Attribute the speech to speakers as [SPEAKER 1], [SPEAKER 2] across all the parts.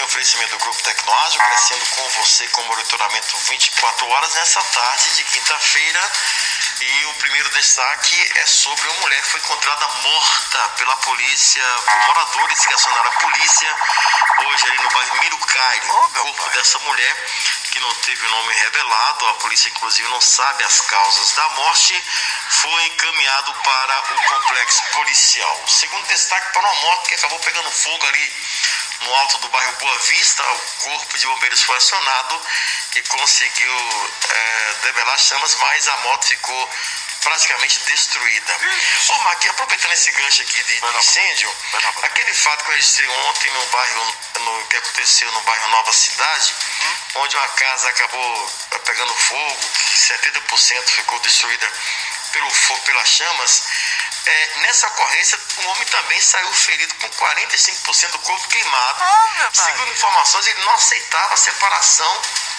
[SPEAKER 1] oferecimento do Grupo Tecnoágil, crescendo com você com monitoramento 24 horas nessa tarde de quinta-feira. E o primeiro destaque é sobre uma mulher que foi encontrada morta pela polícia, por moradores que acionaram a polícia hoje ali no bairro Mirucaire. O corpo dessa mulher, que não teve o nome revelado, a polícia inclusive não sabe as causas da morte, foi encaminhado para o complexo policial. O segundo destaque para uma moto que acabou pegando fogo ali no alto do bairro Boa Vista. O corpo de bombeiros foi acionado e conseguiu debelar chamas, mas a moto ficou praticamente destruída. Ô, Marquinhos, aproveitando esse gancho aqui de incêndio, aquele fato que eu registrei ontem no bairro, que aconteceu no bairro Nova Cidade, onde uma casa acabou pegando fogo, que 70% ficou destruída pelo fogo, pelas chamas. Nessa ocorrência, um homem também saiu ferido com 45% do corpo queimado. Segundo informações, ele não aceitava a separação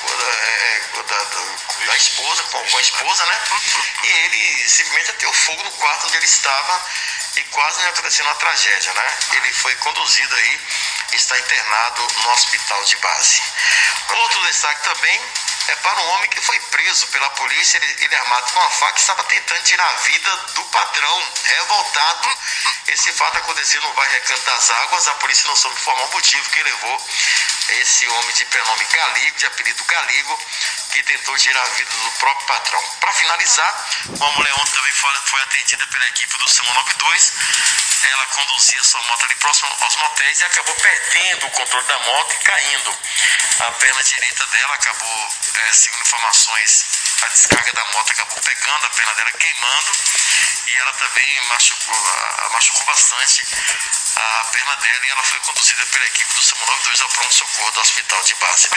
[SPEAKER 1] da esposa, com a esposa, né? E ele simplesmente ateu fogo no quarto onde ele estava e quase acontecendo uma tragédia, né? Ele foi conduzido aí, está internado no hospital de base. Outro destaque também é para um homem que foi preso pela polícia. Ele armado com uma faca, estava tentando tirar a vida do patrão, revoltado. Esse fato aconteceu no bairro Recanto das Águas. A polícia não soube informar o motivo que levou esse homem de prenome Galigo, de apelido Galigo, que tentou tirar a vida do próprio patrão. Para finalizar, uma mulher ontem também foi atendida pela equipe do SAMU 92. Ela conduzia sua moto ali próximo aos motéis e acabou perdendo o controle da moto e caindo. A perna direita dela acabou, segundo informações, a descarga da moto acabou pegando a perna dela, queimando, e ela também machucou bastante a perna dela, e ela foi conduzida pela equipe do SAMU 92 ao pronto-socorro do hospital de base.